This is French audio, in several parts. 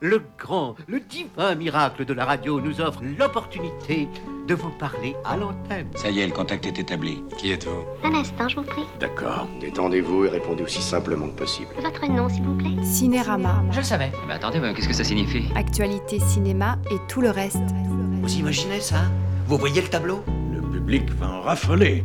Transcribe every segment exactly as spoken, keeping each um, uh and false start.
Le grand, le divin miracle de la radio nous offre l'opportunité de vous parler à l'antenne. Ça y est, le contact est établi. Qui êtes-vous? Un instant, je vous prie. D'accord. Détendez-vous et répondez aussi simplement que possible. Votre nom, s'il vous plaît. Cinérama. Je le savais. Mais attendez, mais qu'est-ce que ça signifie? Actualité cinéma et tout le reste. Vous imaginez ça? Vous voyez le tableau? Le public va en raffoler.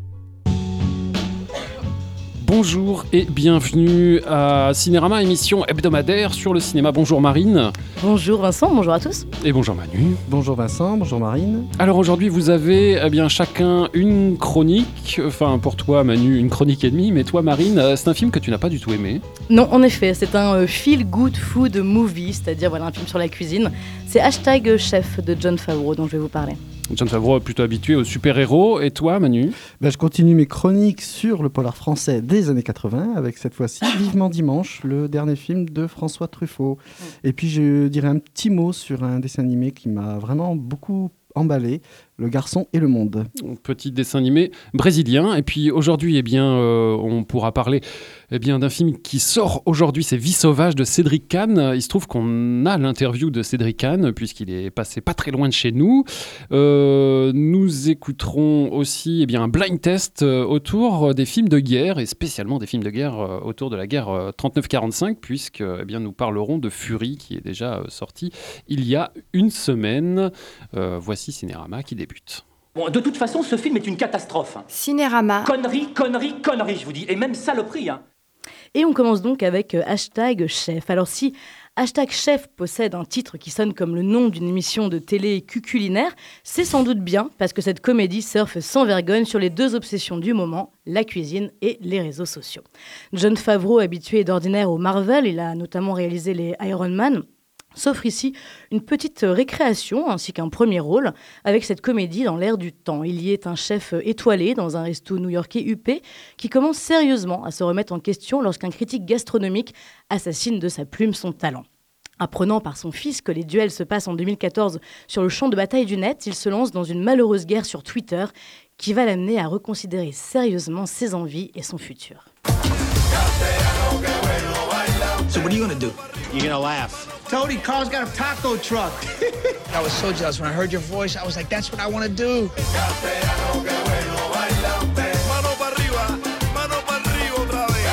Bonjour et bienvenue à Cinérama, émission hebdomadaire sur le cinéma. Bonjour Marine. Bonjour Vincent, bonjour à tous. Et bonjour Manu. Bonjour Vincent, bonjour Marine. Alors aujourd'hui vous avez eh bien, chacun une chronique, enfin pour toi Manu une chronique et demie, mais toi Marine c'est un film que tu n'as pas du tout aimé. Non en effet, c'est un euh, feel good food movie, c'est-à-dire voilà, un film sur la cuisine. C'est Hashtag Chef de Jon Favreau dont je vais vous parler. Jon Favreau est plutôt habitué aux super-héros. Et toi, Manu ? ben, Je continue mes chroniques sur le polar français des années quatre-vingts, avec cette fois-ci Vivement Dimanche, le dernier film de François Truffaut. Et puis je dirais un petit mot sur un dessin animé qui m'a vraiment beaucoup emballé, Le Garçon et le Monde. Petit dessin animé brésilien. Et puis aujourd'hui, eh bien, euh, on pourra parler eh bien, d'un film qui sort aujourd'hui, c'est Vie sauvage de Cédric Kahn. Il se trouve qu'on a l'interview de Cédric Kahn, puisqu'il est passé pas très loin de chez nous. Euh, nous écouterons aussi eh bien, un blind test autour des films de guerre, et spécialement des films de guerre euh, autour de la guerre euh, trente-neuf quarante-cinq, puisque eh bien, nous parlerons de Fury, qui est déjà euh, sorti il y a une semaine. Euh, voici Cinérama qui débute. Bon, de toute façon, ce film est une catastrophe. Cinérama. Connerie, connerie, connerie, je vous dis. Et même saloperie, hein. Et on commence donc avec euh, Hashtag Chef. Alors si Hashtag Chef possède un titre qui sonne comme le nom d'une émission de télé cuculinaire, c'est sans doute bien parce que cette comédie surfe sans vergogne sur les deux obsessions du moment, la cuisine et les réseaux sociaux. Jon Favreau, habitué d'ordinaire au Marvel, il a notamment réalisé les Iron Man, s'offre ici une petite récréation ainsi qu'un premier rôle avec cette comédie dans l'air du temps. Il y est un chef étoilé dans un resto new-yorkais huppé qui commence sérieusement à se remettre en question lorsqu'un critique gastronomique assassine de sa plume son talent. Apprenant par son fils que les duels se passent en deux mille quatorze sur le champ de bataille du net, il se lance dans une malheureuse guerre sur Twitter qui va l'amener à reconsidérer sérieusement ses envies et son futur. So what are you gonna do? You're gonna laugh. Tony, Carl's got a taco truck. I was so jealous when I heard your voice. I was like, that's what I want to do. Mano para arriba, mano para arriba otra vez.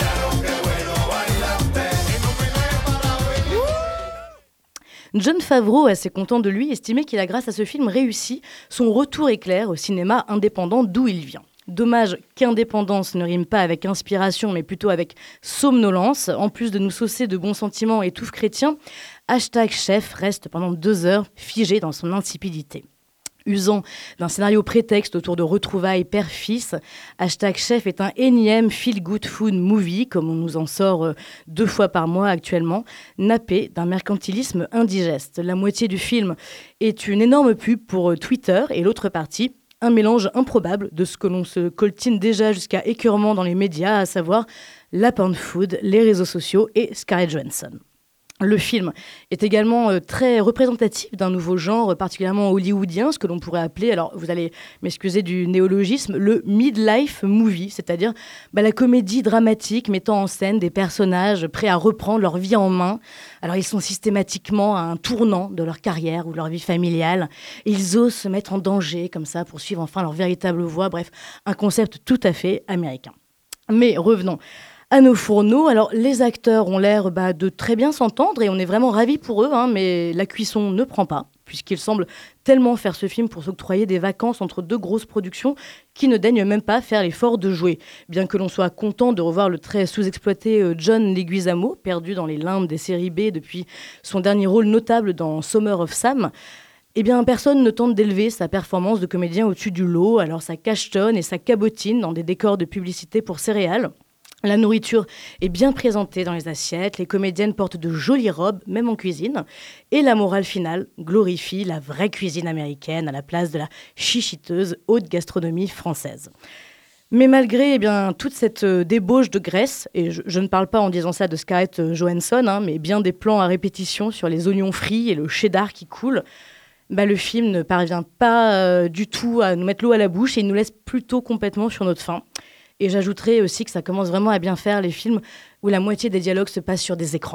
Jon Favreau, assez content de lui, estimait qu'il a grâce à ce film réussi son retour éclair au cinéma indépendant d'où il vient. Dommage qu'indépendance ne rime pas avec inspiration, mais plutôt avec somnolence. En plus de nous saucer de bons sentiments et touffe chrétien, Hashtag Chef reste pendant deux heures figé dans son insipidité. Usant d'un scénario prétexte autour de retrouvailles père-fils, Hashtag Chef est un énième feel-good food movie, comme on nous en sort deux fois par mois actuellement, nappé d'un mercantilisme indigeste. La moitié du film est une énorme pub pour Twitter et l'autre partie, un mélange improbable de ce que l'on se coltine déjà jusqu'à écœurement dans les médias, à savoir la porn food, les réseaux sociaux et Scarlett Johansson. Le film est également euh, très représentatif d'un nouveau genre particulièrement hollywoodien, ce que l'on pourrait appeler, alors vous allez m'excuser du néologisme, le midlife movie, c'est-à-dire bah, la comédie dramatique mettant en scène des personnages prêts à reprendre leur vie en main. Alors ils sont systématiquement à un tournant de leur carrière ou de leur vie familiale. Ils osent se mettre en danger comme ça pour suivre enfin leur véritable voie. Bref, un concept tout à fait américain. Mais revenons à nos fourneaux. Alors, les acteurs ont l'air bah, de très bien s'entendre et on est vraiment ravis pour eux, hein, mais la cuisson ne prend pas, puisqu'ils semblent tellement faire ce film pour s'octroyer des vacances entre deux grosses productions qui ne daignent même pas faire l'effort de jouer. Bien que l'on soit content de revoir le très sous-exploité euh, John Leguizamo, perdu dans les limbes des séries B depuis son dernier rôle notable dans Summer of Sam, eh bien, personne ne tente d'élever sa performance de comédien au-dessus du lot, alors ça cachetonne et ça cabotine dans des décors de publicité pour céréales. La nourriture est bien présentée dans les assiettes, les comédiennes portent de jolies robes, même en cuisine, et la morale finale glorifie la vraie cuisine américaine à la place de la chichiteuse haute gastronomie française. Mais malgré eh bien, toute cette euh, débauche de graisse, et je, je ne parle pas en disant ça de Scarlett Johansson, hein, mais bien des plans à répétition sur les oignons frits et le cheddar qui coule, bah, le film ne parvient pas euh, du tout à nous mettre l'eau à la bouche et il nous laisse plutôt complètement sur notre faim. Et j'ajouterais aussi que ça commence vraiment à bien faire les films où la moitié des dialogues se passent sur des écrans. Je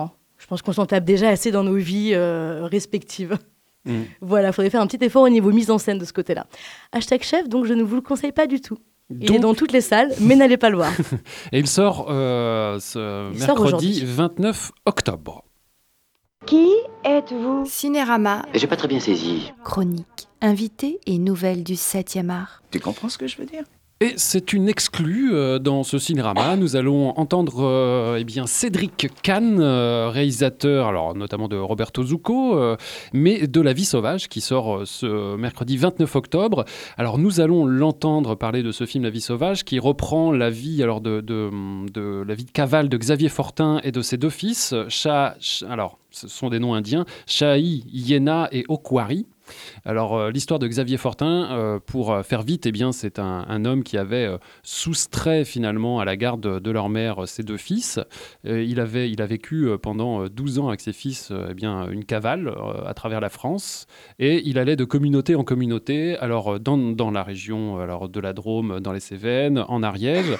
pense qu'on s'en tape déjà assez dans nos vies euh, respectives. Mmh. Voilà, il faudrait faire un petit effort au niveau mise en scène de ce côté-là. Hashtag chef, donc je ne vous le conseille pas du tout. Il Donc... est dans toutes les salles, mais n'allez pas le voir. Et il sort euh, ce il mercredi sort vingt-neuf octobre. Qui êtes-vous? Cinérama. J'ai pas très bien saisi. Chronique, invités et nouvelles du septième art. Tu comprends ce que je veux dire? Et c'est une exclue euh, dans ce cinérama. Nous allons entendre euh, eh bien, Cédric Kahn, euh, réalisateur alors, notamment de Roberto Zucco, euh, mais de La Vie sauvage, qui sort euh, ce mercredi vingt-neuf octobre. Alors nous allons l'entendre parler de ce film La Vie sauvage, qui reprend la vie, alors, de, de, de, la vie de cavale de Xavier Fortin et de ses deux fils, Cha, Ch, alors ce sont des noms indiens, Shahi, Yena et Okwari. Alors, euh, l'histoire de Xavier Fortin, euh, pour euh, faire vite, eh bien, c'est un, un homme qui avait euh, soustrait finalement à la garde de, de leur mère euh, ses deux fils. Euh, il, avait, il a vécu euh, pendant douze ans avec ses fils euh, eh bien, une cavale euh, à travers la France. Et il allait de communauté en communauté, alors dans, dans la région alors, de la Drôme, dans les Cévennes, en Ariège.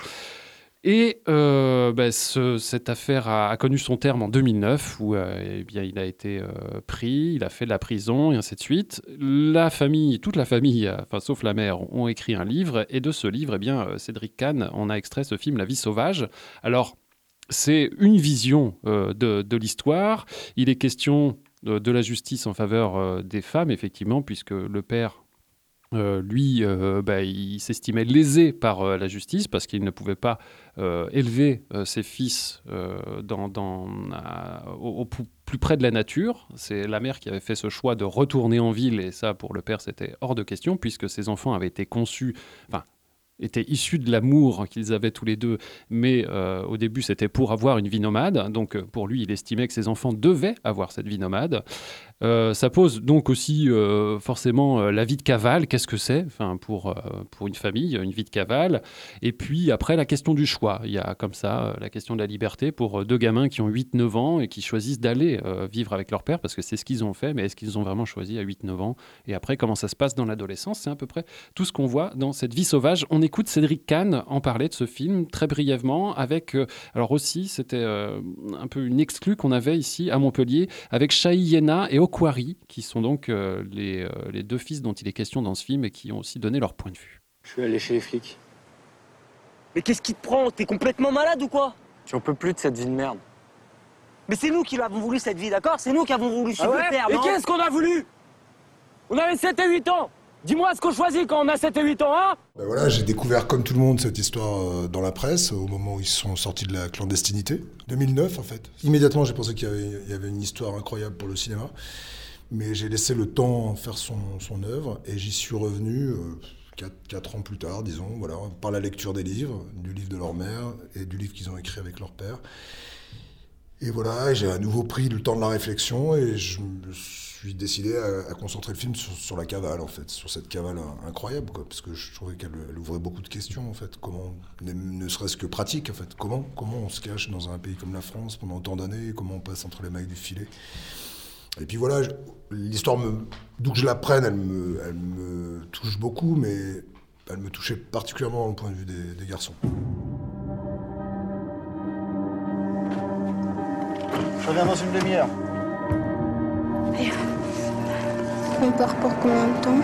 Et euh, bah, ce, cette affaire a, a connu son terme en deux mille neuf, où euh, eh bien, il a été euh, pris, il a fait de la prison, et ainsi de suite. La famille, toute la famille, enfin, sauf la mère, ont écrit un livre, et de ce livre, eh bien, Cédric Kahn en a extrait ce film « La vie sauvage ». Alors, c'est une vision euh, de, de l'histoire. Il est question de, de la justice en faveur euh, des femmes, effectivement, puisque le père... Euh, lui, euh, bah, il s'estimait lésé par euh, la justice parce qu'il ne pouvait pas euh, élever euh, ses fils euh, dans, dans, à, au, au plus près de la nature. C'est la mère qui avait fait ce choix de retourner en ville, et ça, pour le père, c'était hors de question, puisque ses enfants avaient été conçus... Enfin, étaient issus de l'amour qu'ils avaient tous les deux, mais euh, au début, c'était pour avoir une vie nomade. Donc, pour lui, il estimait que ses enfants devaient avoir cette vie nomade. Euh, ça pose donc aussi euh, forcément euh, la vie de cavale. Qu'est-ce que c'est enfin, pour, euh, pour une famille, une vie de cavale? Et puis, après, la question du choix. Il y a comme ça euh, la question de la liberté pour euh, deux gamins qui ont huit neuf ans et qui choisissent d'aller euh, vivre avec leur père, parce que c'est ce qu'ils ont fait, mais est-ce qu'ils ont vraiment choisi à huit neuf ans? Et après, comment ça se passe dans l'adolescence? C'est à peu près tout ce qu'on voit dans cette vie sauvage. On écoute Cédric Kahn en parler de ce film très brièvement avec, euh, alors aussi c'était euh, un peu une exclue qu'on avait ici à Montpellier avec Shahi Yena et Okwari, qui sont donc euh, les, euh, les deux fils dont il est question dans ce film et qui ont aussi donné leur point de vue. Je suis allé chez les flics. Mais qu'est-ce qui te prend? T'es complètement malade ou quoi? J'en peux plus de cette vie de merde. Mais c'est nous qui l'avons voulu cette vie, d'accord? C'est nous qui avons voulu suivre ah ouais le père, Et non? qu'est-ce qu'on a voulu? On avait sept et huit ans. Dis-moi ce qu'on choisit quand on a sept et huit ans, hein? Ben voilà, j'ai découvert comme tout le monde cette histoire euh, dans la presse au moment où ils sont sortis de la clandestinité. deux mille neuf en fait. Immédiatement j'ai pensé qu'il y avait, il y avait une histoire incroyable pour le cinéma. Mais j'ai laissé le temps faire son, son œuvre et j'y suis revenu euh, quatre ans plus tard, disons, voilà, par la lecture des livres, du livre de leur mère et du livre qu'ils ont écrit avec leur père. Et voilà, j'ai à nouveau pris le temps de la réflexion et je me suis décidé à, à concentrer le film sur, sur la cavale, en fait, sur cette cavale incroyable, quoi, parce que je trouvais qu'elle elle ouvrait beaucoup de questions, en fait, comment, ne, ne serait-ce que pratique, en fait, comment, comment on se cache dans un pays comme la France pendant autant d'années, comment on passe entre les mailles du filet. Et puis voilà, je, l'histoire, me, d'où que je la prenne, elle me, elle me touche beaucoup, mais elle me touchait particulièrement au point de vue des, des garçons. Je reviens dans une demi-heure. On part pour combien de temps?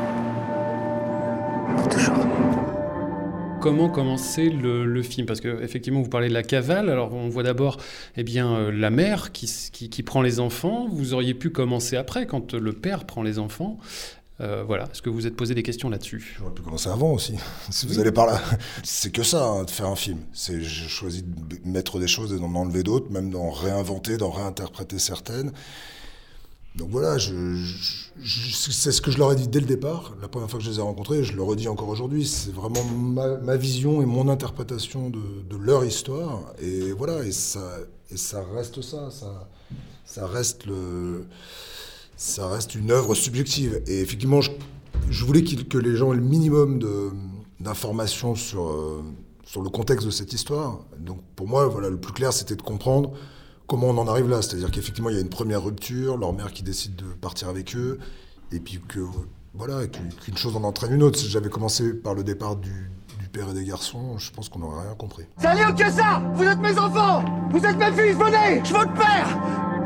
Pour toujours. Comment commencer le, le film? Parce qu'effectivement, vous parlez de la cavale. Alors, on voit d'abord eh bien, euh, la mère qui, qui, qui prend les enfants. Vous auriez pu commencer après, quand le père prend les enfants. Euh, voilà. Est-ce que vous vous êtes posé des questions là-dessus? J'aurais pu commencer avant aussi, si vous allez par là. C'est que ça, hein, de faire un film. C'est, j'ai choisi de mettre des choses et d'en enlever d'autres, même d'en réinventer, d'en réinterpréter certaines. Donc voilà, je, je, je, c'est ce que je leur ai dit dès le départ, la première fois que je les ai rencontrés, je le redis encore aujourd'hui, c'est vraiment ma, ma vision et mon interprétation de, de leur histoire, et voilà, et ça, et ça reste ça, ça, ça reste le, ça reste une œuvre subjective, et effectivement, je, je voulais qu'il, que les gens aient le minimum de, d'informations sur, euh, sur le contexte de cette histoire, donc pour moi, voilà, le plus clair, c'était de comprendre comment on en arrive là, c'est-à-dire qu'effectivement il y a une première rupture, leur mère qui décide de partir avec eux, et puis que voilà, qu'une chose en entraîne une autre. Si j'avais commencé par le départ du, du père et des garçons, je pense qu'on n'aurait rien compris. C'est rien que ça! Vous êtes mes enfants! Vous êtes mes fils, venez! Je veux votre père!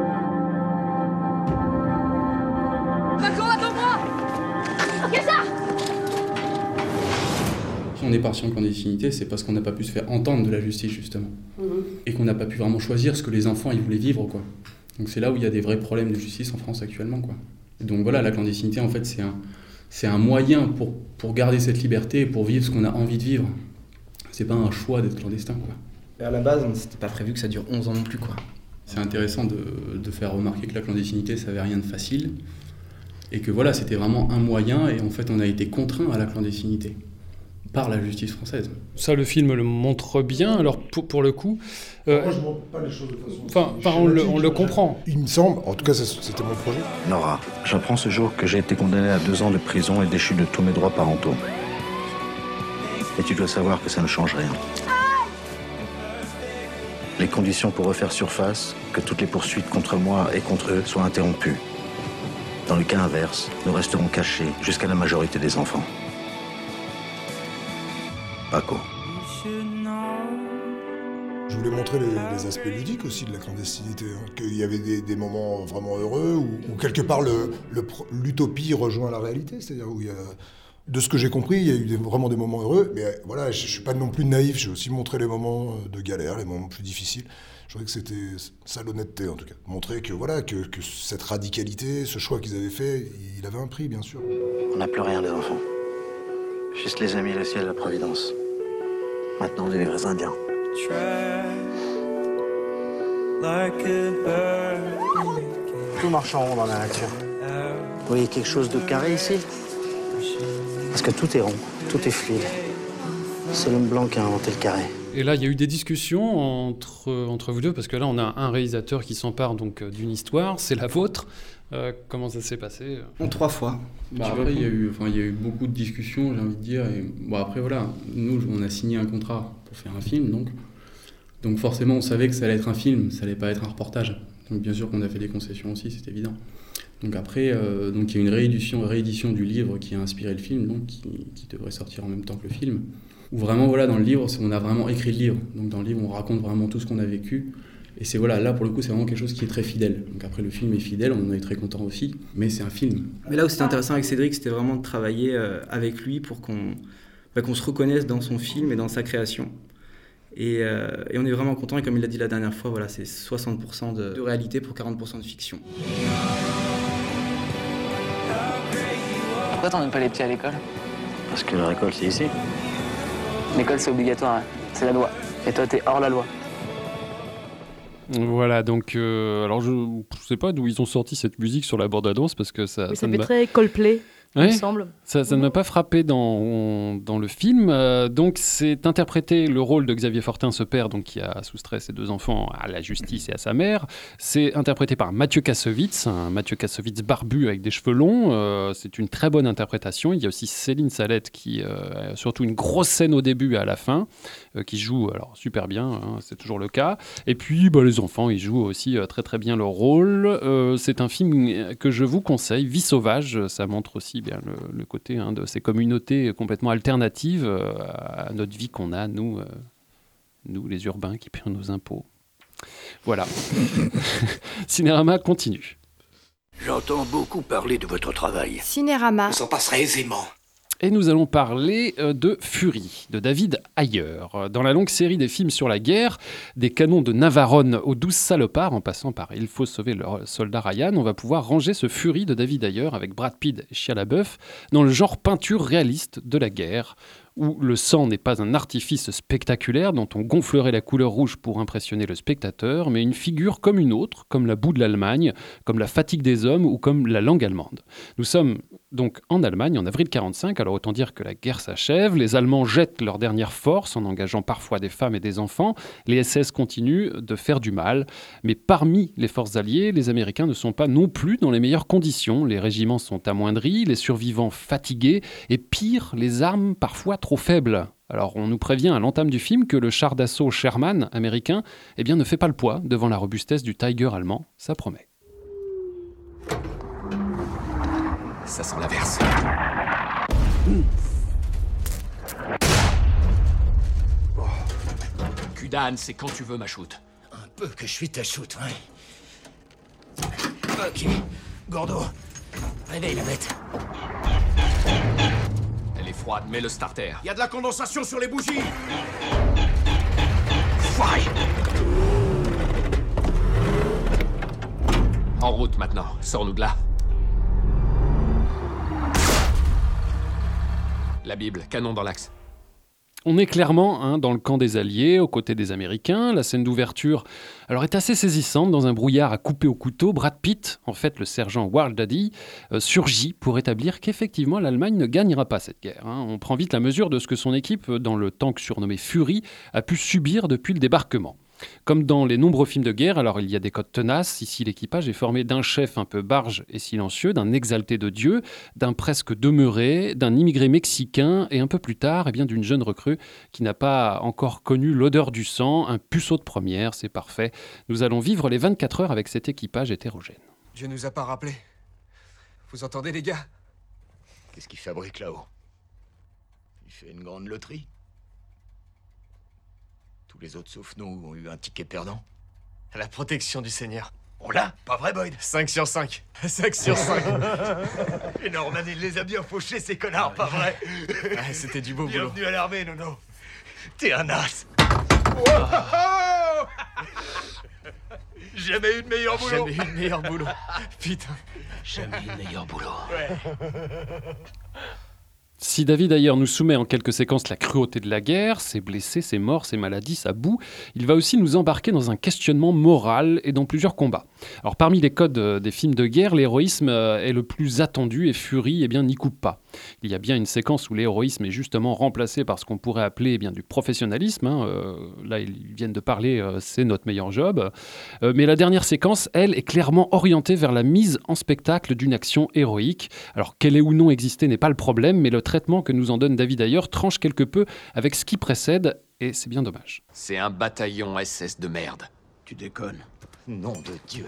Ok, ça. Si on est parti en clandestinité, c'est parce qu'on n'a pas pu se faire entendre de la justice, justement. Mmh. Et qu'on n'a pas pu vraiment choisir ce que les enfants ils voulaient vivre, quoi. Donc c'est là où il y a des vrais problèmes de justice en France actuellement, quoi. Et donc voilà, la clandestinité, en fait, c'est un, c'est un moyen pour, pour garder cette liberté et pour vivre ce qu'on a envie de vivre. C'est pas un choix d'être clandestin, quoi. Et à la base, c'était pas prévu que ça dure onze ans non plus, quoi. C'est intéressant de, de faire remarquer que la clandestinité, ça n'avait rien de facile. Et que voilà, c'était vraiment un moyen, et en fait, on a été contraint à la clandestinité par la justice française. Ça, le film le montre bien. Alors, pour, pour le coup... Euh, Moi, je ne montre pas les choses de façon... Enfin, enfin on, le, on le comprend. Il me semble, en tout cas, c'était mon projet. Nora, j'apprends ce jour que j'ai été condamné à deux ans de prison et déchu de tous mes droits parentaux. Et tu dois savoir que ça ne change rien. Les conditions pour refaire surface, que toutes les poursuites contre moi et contre eux soient interrompues. Dans le cas inverse, nous resterons cachés jusqu'à la majorité des enfants. Paco. Je voulais montrer les, les aspects ludiques aussi de la clandestinité, hein, qu'il y avait des, des moments vraiment heureux, où, où quelque part le, le, l'utopie rejoint la réalité, c'est-à-dire où il y a... De ce que j'ai compris, il y a eu des, vraiment des moments heureux, mais voilà, je ne suis pas non plus naïf, j'ai aussi montré les moments de galère, les moments plus difficiles. Je trouvais que c'était ça l'honnêteté en tout cas. Montrer que, voilà, que, que cette radicalité, ce choix qu'ils avaient fait, il avait un prix bien sûr. On n'a plus rien des enfants. Juste les amis, le ciel, la providence. Maintenant, on est les vrais Indiens. Tout marche en rond dans la nature. Vous voyez quelque chose de carré ici ? Parce que tout est rond, tout est fluide. C'est l'homme blanc qui a inventé le carré. Et là, il y a eu des discussions entre, entre vous deux, parce que là, on a un réalisateur qui s'empare donc d'une histoire, c'est la vôtre. Euh, comment ça s'est passé ? En trois fois. Bah après, il y a eu, enfin, il y a eu beaucoup de discussions, j'ai envie de dire. Et, bon, après, voilà, nous, on a signé un contrat pour faire un film, donc. Donc forcément, on savait que ça allait être un film, ça allait pas être un reportage. Donc bien sûr qu'on a fait des concessions aussi, c'est évident. Donc après, euh, donc il y a une réédition, réédition du livre qui a inspiré le film, donc qui, qui devrait sortir en même temps que le film. Où vraiment, voilà, dans le livre, on a vraiment écrit le livre. Donc dans le livre, on raconte vraiment tout ce qu'on a vécu. Et c'est voilà, là pour le coup, c'est vraiment quelque chose qui est très fidèle. Donc après, le film est fidèle, on en est très content aussi, mais c'est un film. Mais là où c'était intéressant avec Cédric, c'était vraiment de travailler euh, avec lui pour qu'on, bah, qu'on se reconnaisse dans son film et dans sa création. Et, euh, et on est vraiment content. Et comme il l'a dit la dernière fois, voilà, c'est soixante pour cent de, de réalité pour quarante pour cent de fiction. Pourquoi t'emmènes pas les petits à l'école ? Parce que la récolte, c'est ici. L'école, c'est obligatoire, hein. C'est la loi. Et toi, t'es hors la loi. Voilà, donc, euh, alors je ne sais pas d'où ils ont sorti cette musique sur la bande-annonce, parce que ça... Oui, ça ça ne fait m'a... très Coldplay, il ouais, me semble. Ça, ça ne m'a pas frappé dans, dans le film. Euh, donc, c'est interprété, le rôle de Xavier Fortin, ce père donc, qui a soustrait ses deux enfants à la justice et à sa mère. C'est interprété par Mathieu Kassovitz, un Mathieu Kassovitz barbu avec des cheveux longs. Euh, c'est une très bonne interprétation. Il y a aussi Céline Salette qui euh, a surtout une grosse scène au début et à la fin, euh, qui joue alors, super bien, hein, c'est toujours le cas. Et puis, bah, les enfants, ils jouent aussi euh, très très bien leur rôle. Euh, c'est un film que je vous conseille, Vie sauvage. Ça montre aussi bien le, le côté hein, de ces communautés complètement alternatives euh, à notre vie qu'on a, nous, euh, nous les urbains qui payons nos impôts. Voilà. Cinérama continue. J'entends beaucoup parler de votre travail. Cinérama. On s'en passerait aisément. Et nous allons parler de Fury, de David Ayer. Dans la longue série des films sur la guerre, des canons de Navarone aux douze salopards, en passant par Il faut sauver le soldat Ryan, on va pouvoir ranger ce Fury de David Ayer avec Brad Pitt et Shia LaBeouf dans le genre peinture réaliste de la guerre, où le sang n'est pas un artifice spectaculaire dont on gonflerait la couleur rouge pour impressionner le spectateur, mais une figure comme une autre, comme la boue de l'Allemagne, comme la fatigue des hommes ou comme la langue allemande. Nous sommes donc en Allemagne en avril quarante-cinq, alors autant dire que la guerre s'achève, les Allemands jettent leur dernière force en engageant parfois des femmes et des enfants, les S S continuent de faire du mal, mais parmi les forces alliées, les Américains ne sont pas non plus dans les meilleures conditions, les régiments sont amoindris, les survivants fatigués, et pire, les armes parfois trop faibles. Alors on nous prévient à l'entame du film que le char d'assaut Sherman américain eh bien, ne fait pas le poids devant la robustesse du Tiger allemand, ça promet. Ça sent l'inverse. Oh. Kudan, c'est quand tu veux ma shoot. Un peu que je suis ta shoot, ouais. Ok. Gordo, réveille la bête. froide, mets le starter. Il y a de la condensation sur les bougies. Foiré. En route maintenant, sors-nous de là. La Bible, canon dans l'axe. On est clairement hein, dans le camp des Alliés, aux côtés des Américains. La scène d'ouverture alors, est assez saisissante. Dans un brouillard à couper au couteau, Brad Pitt, en fait le sergent Warl Daddy, euh, surgit pour établir qu'effectivement l'Allemagne ne gagnera pas cette guerre. Hein. On prend vite la mesure de ce que son équipe, dans le tank surnommé Fury, a pu subir depuis le débarquement. Comme dans les nombreux films de guerre, alors il y a des codes tenaces. Ici, l'équipage est formé d'un chef un peu barge et silencieux, d'un exalté de Dieu, d'un presque demeuré, d'un immigré mexicain et un peu plus tard, eh bien, d'une jeune recrue qui n'a pas encore connu l'odeur du sang, un puceau de première, c'est parfait. Nous allons vivre les vingt-quatre heures avec cet équipage hétérogène. Dieu nous a pas rappelé. Vous entendez, les gars? Qu'est-ce qu'il fabrique là-haut? Il fait une grande loterie? Tous les autres sauf nous ont eu un ticket perdant. La protection du Seigneur. On l'a? Pas vrai, Boyd? cinq sur cinq. cinq sur cinq. Et Norman, il les a bien fauchés, ces connards, pas vrai? Ouais, c'était du beau boulot. Bienvenue à l'armée, Nono. T'es un as. Jamais eu de meilleur boulot. Jamais eu de meilleur boulot. Putain. Jamais eu de meilleur boulot. Ouais. Si David d'ailleurs nous soumet en quelques séquences la cruauté de la guerre, ses blessés, ses morts, ses maladies, sa boue, il va aussi nous embarquer dans un questionnement moral et dans plusieurs combats. Alors parmi les codes des films de guerre, l'héroïsme est le plus attendu et Fury eh bien, n'y coupe pas. Il y a bien une séquence où l'héroïsme est justement remplacé par ce qu'on pourrait appeler eh bien, du professionnalisme. Hein. Euh, là, ils viennent de parler, euh, c'est notre meilleur job. Euh, mais la dernière séquence, elle, est clairement orientée vers la mise en spectacle d'une action héroïque. Alors qu'elle ait ou non existé n'est pas le problème, mais le traitement que nous en donne David d'ailleurs tranche quelque peu avec ce qui précède, et c'est bien dommage. C'est un bataillon S S de merde. Tu déconnes. Nom de Dieu.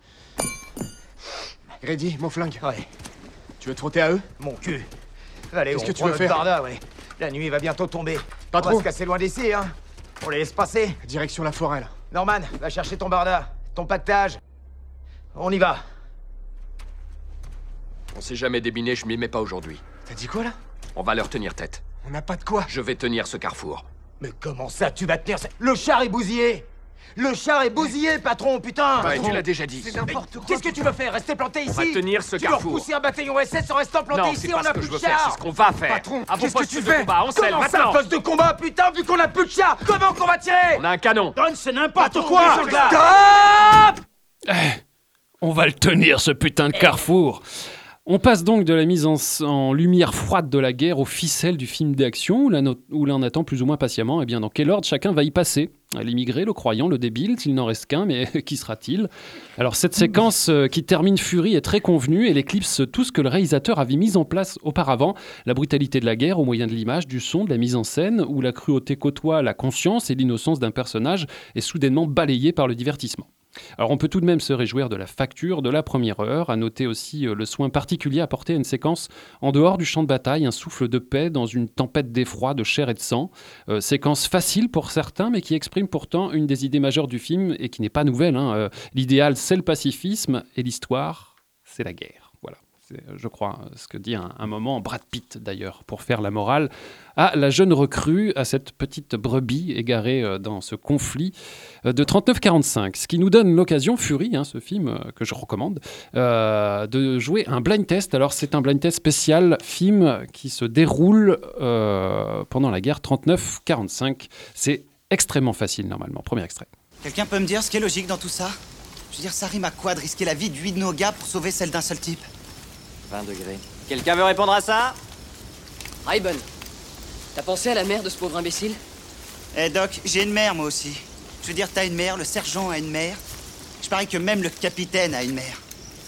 Grady, mon flingue. Ouais. Tu veux trotter à eux? Mon cul. Allez, Qu'est-ce on que tu prend veux notre faire? barda, ouais. La nuit va bientôt tomber. Pas on trop. va se casser loin d'ici, hein. On les laisse passer. Direction la forêt, là. Norman, va chercher ton barda, ton pactage. On y va. On s'est jamais débiné, je m'y mets pas aujourd'hui. T'as dit quoi, là? On va leur tenir tête. On n'a pas de quoi. Je vais tenir ce carrefour. Mais comment ça, tu vas tenir ça? Le char est bousillé. Le char est bousillé, patron, putain. Ouais, tu l'as déjà dit. C'est n'importe quoi. Qu'est-ce que tu veux faire? Rester planté ici? On va tenir ce tu carrefour. Tu veux repousser un bataillon S S en restant planté non, ici? c'est pas On ce a que plus je de veux faire, char. c'est ce qu'on va faire. Patron, à vos qu'est-ce que postes tu de fais? combat, on scelle, Comment ça, maintenant. poste de combat, putain, vu qu'on a plus de char? Comment qu'on va tirer? On a un canon. Donne, c'est n'importe quoi. Stop! Eh, on va le tenir, ce putain de carrefour. On passe donc de la mise en, en lumière froide de la guerre aux ficelles du film d'action où, la no- où l'on attend plus ou moins patiemment eh bien, dans quel ordre chacun va y passer. L'immigré, le croyant, le débile, s'il n'en reste qu'un, mais qui sera-t-il? Alors cette séquence euh, qui termine Fury est très convenue, elle éclipse tout ce que le réalisateur avait mis en place auparavant. La brutalité de la guerre au moyen de l'image, du son, de la mise en scène, où la cruauté côtoie la conscience et l'innocence d'un personnage est soudainement balayée par le divertissement. Alors on peut tout de même se réjouir de la facture de la première heure, à noter aussi euh, le soin particulier apporté à une séquence en dehors du champ de bataille, un souffle de paix dans une tempête d'effroi, de chair et de sang. Euh, séquence facile pour certains, mais qui exprime pourtant une des idées majeures du film et qui n'est pas nouvelle. Hein. Euh, l'idéal, c'est le pacifisme et l'histoire, c'est la guerre. Voilà. C'est, je crois, ce que dit un, un moment Brad Pitt, d'ailleurs, pour faire la morale à la jeune recrue, à cette petite brebis égarée euh, dans ce conflit euh, de trente-neuf quarante-cinq. Ce qui nous donne l'occasion, Fury, hein, ce film euh, que je recommande, euh, de jouer un blind test. Alors, c'est un blind test spécial film qui se déroule euh, pendant la guerre trente-neuf quarante-cinq. C'est extrêmement facile, normalement. Premier extrait. Quelqu'un peut me dire ce qui est logique dans tout ça? Je veux dire, ça rime à quoi de risquer la vie de huit de nos gars pour sauver celle d'un seul type? vingt degrés. Quelqu'un veut répondre à ça? Raybon, t'as pensé à la mère de ce pauvre imbécile? Eh Doc, j'ai une mère moi aussi. Je veux dire, t'as une mère, le sergent a une mère. Je parie que même le capitaine a une mère.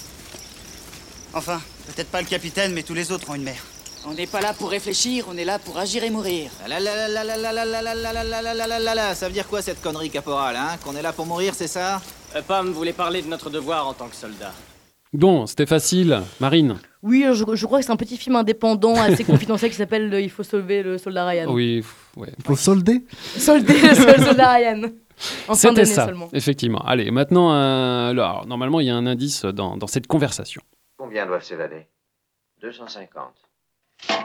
Enfin, peut-être pas le capitaine, mais tous les autres ont une mère. On n'est pas là pour réfléchir, on est là pour agir et mourir. La la la la la la la la la la la la la la la la. Ça veut dire quoi cette connerie, caporal, hein? Qu'on est là pour mourir, c'est ça? Euh, Pam voulait parler de notre devoir en tant que soldat. Bon, c'était facile. Marine? Oui, je, je crois que c'est un petit film indépendant assez confidentiel qui s'appelle euh, Il faut sauver le soldat Ryan. Oui, ouais. Il faut solder Solder le soldat Ryan. En fin C'était d'année ça, seulement. effectivement. Allez, maintenant, euh, alors, normalement, il y a un indice dans, dans cette conversation. Combien doivent s'évader? deux cent cinquante.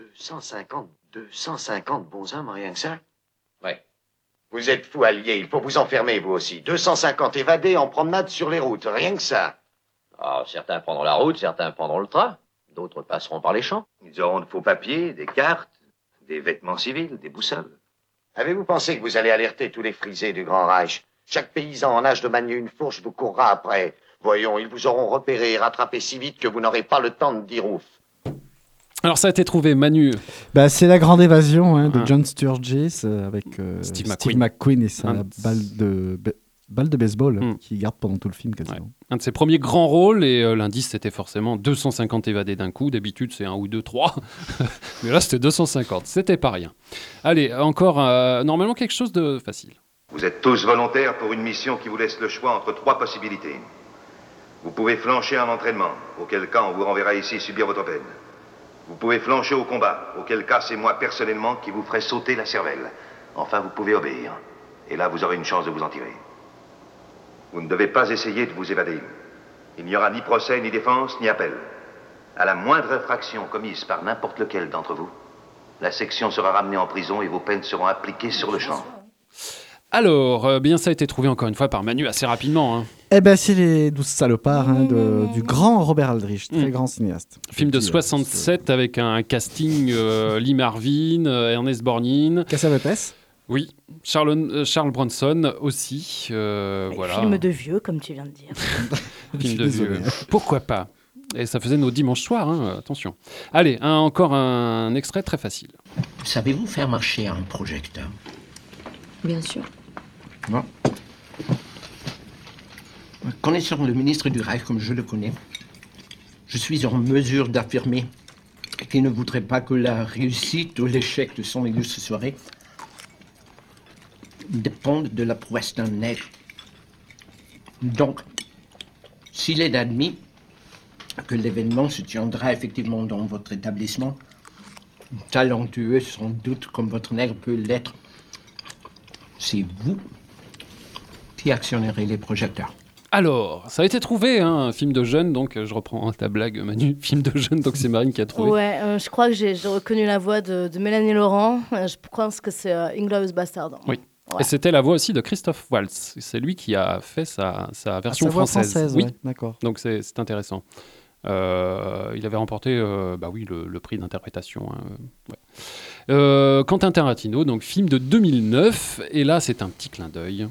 deux cent cinquante, deux cent cinquante bons hommes, rien que ça? Ouais. Vous êtes fous alliés, il faut vous enfermer, vous aussi. deux cent cinquante évadés en promenade sur les routes, rien que ça. Ah, certains prendront la route, certains prendront le train. D'autres passeront par les champs. Ils auront de faux papiers, des cartes, des vêtements civils, des boussoles. Avez-vous pensé que vous allez alerter tous les frisés du Grand Reich? Chaque paysan en âge de manier une fourche vous courra après. Voyons, ils vous auront repéré et rattrapé si vite que vous n'aurez pas le temps de dire ouf. Alors ça a été trouvé, Manu. Bah, c'est La Grande Évasion hein, de Ah. John Sturges euh, avec euh, Steve Steve, McQueen. McQueen et sa Un- balle de, ba- balle de baseball Hmm. qui garde pendant tout le film quasiment. Un de ses premiers grands rôles, et euh, l'indice c'était forcément deux cent cinquante évadés d'un coup. D'habitude c'est un ou deux, trois. Mais là c'était deux cent cinquante, c'était pas rien. Allez, encore euh, normalement quelque chose de facile. Vous êtes tous volontaires pour une mission qui vous laisse le choix entre trois possibilités. Vous pouvez flancher un entraînement, auquel cas on vous renverra ici subir votre peine. Vous pouvez flancher au combat, auquel cas c'est moi personnellement qui vous ferai sauter la cervelle. Enfin, vous pouvez obéir. Et là, vous aurez une chance de vous en tirer. Vous ne devez pas essayer de vous évader. Il n'y aura ni procès, ni défense, ni appel. À la moindre infraction commise par n'importe lequel d'entre vous, la section sera ramenée en prison et vos peines seront appliquées sur le champ. Alors, euh, bien ça a été trouvé encore une fois par Manu assez rapidement. Hein. Eh ben, c'est Les Douze Salopards hein, de, du grand Robert Aldrich, très Mm. grand cinéaste. Film de Petit, euh, soixante-sept avec un casting euh, Lee Marvin, euh, Ernest Borgnine. Cassavetes. Oui, Charles, euh, Charles Bronson aussi. euh, voilà. Film de vieux, comme tu viens de dire. Film de Désolé. vieux. Pourquoi pas? Et ça faisait nos dimanches soirs, hein, attention. Allez, un- encore un extrait très facile. Savez-vous faire marcher un projecteur? Bien sûr. Non. Connaissant le ministre du Reich comme je le connais, je suis en mesure d'affirmer qu'il ne voudrait pas que la réussite ou l'échec de son illustre soirée dépende de la prouesse d'un nègre. Donc, s'il est admis que l'événement se tiendra effectivement dans votre établissement, talentueux sans doute comme votre nègre peut l'être, c'est vous qui actionnerez les projecteurs. Alors, ça a été trouvé, hein, un film de jeunes, donc euh, je reprends hein, ta blague, Manu, film de jeunes, donc c'est Marine qui a trouvé. Ouais, euh, je crois que j'ai j'ai reconnu la voix de, de Mélanie Laurent. Euh, je pense que c'est euh, Inglourious Bastard. Oui. Ouais. Et c'était la voix aussi de Christophe Waltz. C'est lui qui a fait sa, sa version sa voix française. française, oui, ouais, d'accord. Donc c'est c'est intéressant. Euh, il avait remporté euh, bah oui, le, le prix d'interprétation. hein, ouais. Euh, Quentin Tarantino, donc film de deux mille neuf. Et là, c'est un petit clin d'œil.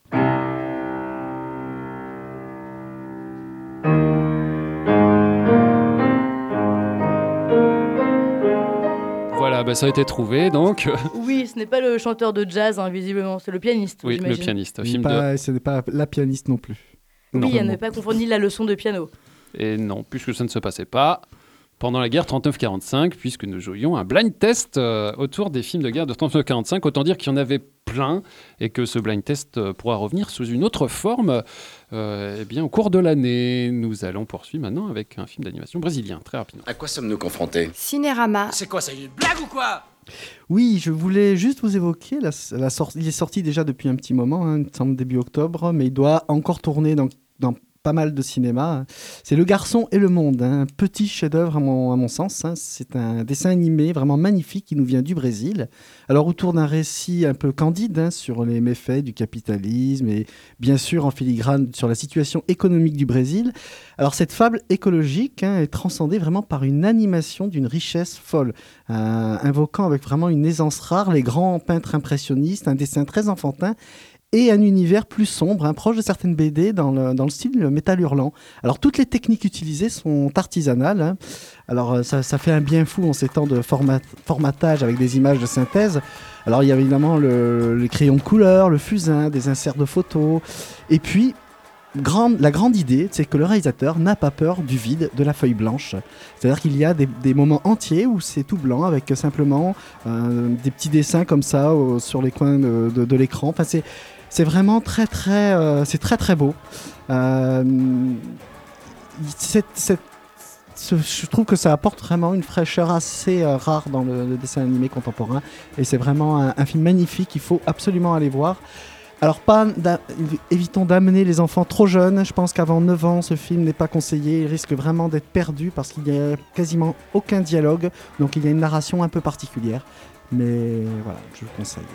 Voilà, bah, ça a été trouvé, donc. Oui, ce n'est pas le chanteur de jazz, hein, visiblement, c'est le pianiste. Oui, le j'imagine. pianiste. Il Film n'est de... pas- Ce n'est pas la pianiste non plus. Non. Oui, à ne pas confondre ni la leçon de piano. Et non, puisque ça ne se passait pas pendant la guerre trente-neuf quarante-cinq, puisque nous jouions un blind test euh, autour des films de guerre de trente-neuf quarante-cinq. Autant dire qu'il y en avait plein et que ce blind test euh, pourra revenir sous une autre forme euh, eh bien, au cours de l'année. Nous allons poursuivre maintenant avec un film d'animation brésilien, très rapidement. À quoi sommes-nous confrontés? Cinérama. C'est quoi, ça, une blague ou quoi? Oui, je voulais juste vous évoquer, la, la sortie, il est sorti déjà depuis un petit moment, hein, il me semble début octobre, mais il doit encore tourner dans, dans pas mal de cinéma. C'est Le Garçon et le Monde, hein, un petit chef-d'œuvre à mon, à mon sens. Hein. C'est un dessin animé vraiment magnifique qui nous vient du Brésil. Alors autour d'un récit un peu candide hein, sur les méfaits du capitalisme et bien sûr en filigrane sur la situation économique du Brésil. Alors cette fable écologique hein, est transcendée vraiment par une animation d'une richesse folle, euh, invoquant avec vraiment une aisance rare les grands peintres impressionnistes, un dessin très enfantin et un univers plus sombre, hein, proche de certaines B D dans le, dans le style métal hurlant. Alors toutes les techniques utilisées sont artisanales. Hein. Alors ça, ça fait un bien fou en ces temps de format, formatage avec des images de synthèse. Alors il y a évidemment le, les crayons de couleur, le fusain, des inserts de photos. Et puis grande, la grande idée, c'est que le réalisateur n'a pas peur du vide, de la feuille blanche. C'est-à-dire qu'il y a des, des moments entiers où c'est tout blanc avec simplement euh, des petits dessins comme ça euh, sur les coins de, de, de l'écran. Enfin, c'est C'est vraiment très très, euh, c'est très très beau. Euh, c'est, c'est, ce, je trouve que ça apporte vraiment une fraîcheur assez euh, rare dans le, le dessin animé contemporain. Et c'est vraiment un, un film magnifique qu'il faut absolument aller voir. Alors, pas d'a- évitons d'amener les enfants trop jeunes. Je pense qu'avant neuf ans, ce film n'est pas conseillé. Il risque vraiment d'être perdu parce qu'il n'y a quasiment aucun dialogue. Donc, il y a une narration un peu particulière. Mais voilà, je le conseille.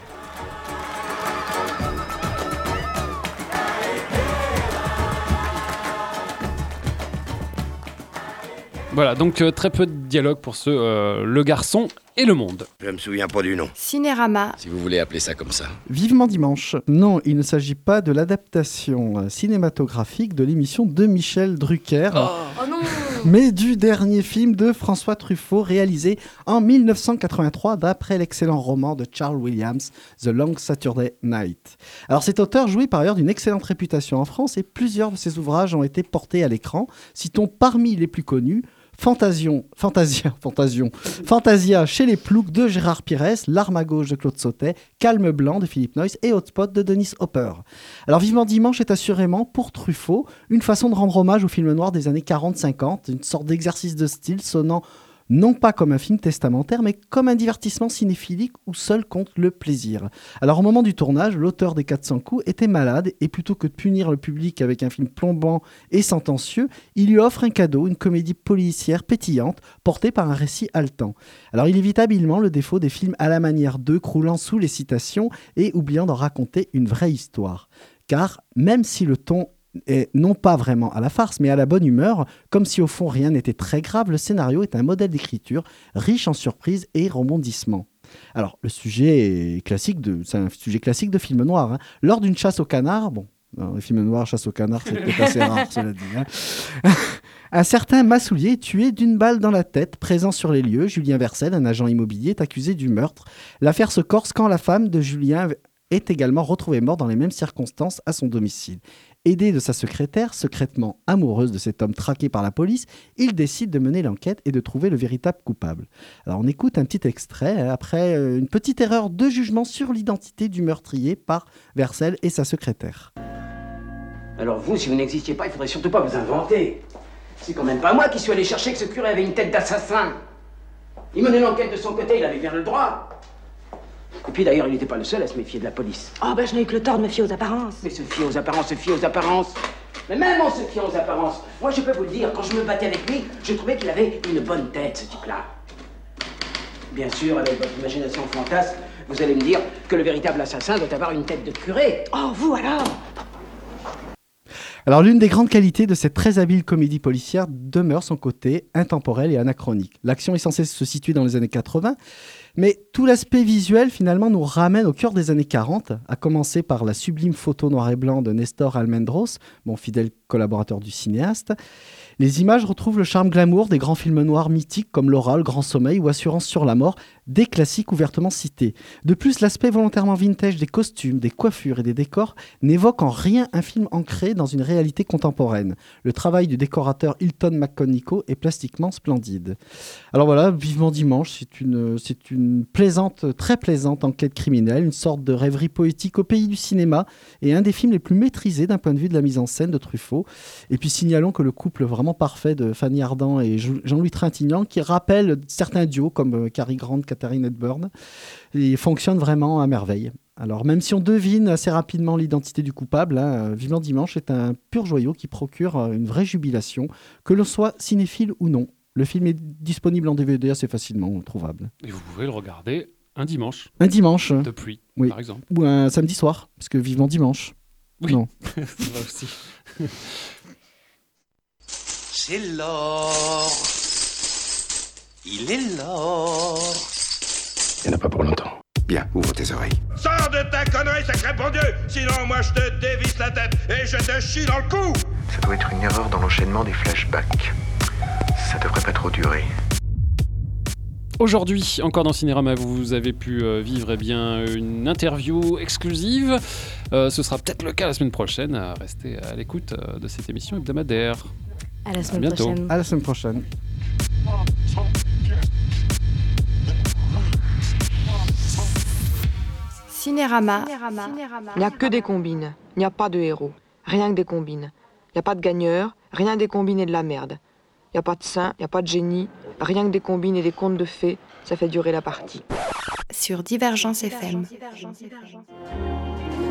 Voilà, donc euh, très peu de dialogue pour ce euh, Le Garçon et le Monde. Je me souviens pas du nom. Cinérama. Si vous voulez appeler ça comme ça. Vivement dimanche. Non, il ne s'agit pas de l'adaptation euh, cinématographique de l'émission de Michel Drucker. Oh, oh non Mais du dernier film de François Truffaut réalisé en mille neuf cent quatre-vingt-trois d'après l'excellent roman de Charles Williams, The Long Saturday Night. Alors cet auteur jouit par ailleurs d'une excellente réputation en France et plusieurs de ses ouvrages ont été portés à l'écran. Citons parmi les plus connus Fantasion, Fantasia, Fantasion, Fantasia chez les Ploucs de Gérard Pires, L'arme à gauche de Claude Sautet, Calme blanc de Philippe Noyce et Hotspot de Dennis Hopper. Alors Vivement dimanche est assurément pour Truffaut une façon de rendre hommage au film noir des années quarante cinquante, une sorte d'exercice de style sonnant non pas comme un film testamentaire, mais comme un divertissement cinéphilique où seul compte le plaisir. Alors au moment du tournage, l'auteur des quatre cents coups était malade et plutôt que de punir le public avec un film plombant et sentencieux, il lui offre un cadeau, une comédie policière pétillante portée par un récit haletant. Alors il évite habilement le défaut des films à la manière d'eux, croulant sous les citations et oubliant d'en raconter une vraie histoire. Car même si le ton et non pas vraiment à la farce, mais à la bonne humeur, comme si au fond rien n'était très grave, le scénario est un modèle d'écriture riche en surprises et rebondissements. Alors, le sujet est classique de, c'est un sujet classique de film noir. Hein. Lors d'une chasse au canard, bon, dans les films noirs, chasse au canard, c'est peut-être assez rare, cela dit. Hein. Un certain Massoulier est tué d'une balle dans la tête. Présent sur les lieux, Julien Vercel, un agent immobilier, est accusé du meurtre. L'affaire se corse quand la femme de Julien est également retrouvée morte dans les mêmes circonstances à son domicile. Aidé de sa secrétaire, secrètement amoureuse de cet homme traqué par la police, il décide de mener l'enquête et de trouver le véritable coupable. Alors on écoute un petit extrait hein, après euh, une petite erreur de jugement sur l'identité du meurtrier par Vercel et sa secrétaire. Alors vous, si vous n'existiez pas, il faudrait surtout pas vous inventer. C'est quand même pas moi qui suis allé chercher que ce curé avait une tête d'assassin. Il menait l'enquête de son côté, il avait bien le droit. Et puis d'ailleurs, il n'était pas le seul à se méfier de la police. Oh, ben je n'ai eu que le tort de me fier aux apparences. Mais se fier aux apparences, se fier aux apparences. Mais même en se fiant aux apparences, moi je peux vous le dire, quand je me battais avec lui, je trouvais qu'il avait une bonne tête, ce type-là. Bien sûr, avec votre imagination fantasque, vous allez me dire que le véritable assassin doit avoir une tête de curé. Oh, vous alors? Alors l'une des grandes qualités de cette très habile comédie policière demeure son côté intemporel et anachronique. L'action est censée se situer dans les années quatre-vingts, mais tout l'aspect visuel finalement nous ramène au cœur des années quarante, à commencer par la sublime photo noir et blanc de Nestor Almendros, mon fidèle collaborateur du cinéaste. Les images retrouvent le charme glamour des grands films noirs mythiques comme L'Oral, Grand Sommeil ou Assurance sur la mort, des classiques ouvertement cités. De plus, l'aspect volontairement vintage des costumes, des coiffures et des décors n'évoque en rien un film ancré dans une réalité contemporaine. Le travail du décorateur Hilton McConnico est plastiquement splendide. Alors voilà, Vivement dimanche, c'est une, c'est une plaisante, très plaisante enquête criminelle, une sorte de rêverie poétique au pays du cinéma et un des films les plus maîtrisés d'un point de vue de la mise en scène de Truffaut. Et puis signalons que le couple vraiment parfait de Fanny Ardant et Jean-Louis Trintignant, qui rappelle certains duos comme Cary Grant, Katharine Hepburn, et fonctionne vraiment à merveille. Alors même si on devine assez rapidement l'identité du coupable, hein, Vivement dimanche est un pur joyau qui procure une vraie jubilation, que l'on soit cinéphile ou non. Le film est disponible en D V D assez facilement trouvable. Et vous pouvez le regarder un dimanche. Un dimanche. De pluie, oui. par exemple. Ou un samedi soir, parce que Vivement dimanche. Oui, non. ça va aussi. C'est l'or. Il est l'or. Il n'y en a pas pour longtemps. Bien, ouvre tes oreilles. Sors de ta connerie, sacré bon Dieu! Sinon, moi, je te dévisse la tête et je te chie dans le cou! Ça doit être une erreur dans l'enchaînement des flashbacks. Ça devrait pas trop durer. Aujourd'hui, encore dans Cinérama, vous avez pu euh, vivre eh bien, une interview exclusive. Euh, ce sera peut-être le cas la semaine prochaine. Euh, restez à l'écoute euh, de cette émission hebdomadaire. À la semaine à bientôt. prochaine. À la semaine prochaine. Cinérama. Il n'y a que des combines. Il n'y a pas de héros. Rien que des combines. Il n'y a pas de gagneurs. Rien que des combines et de la merde. Il n'y a pas de saint, il n'y a pas de génie. Rien que des combines et des contes de fées. Ça fait durer la partie. Sur Divergence F M. Divergence, Divergence.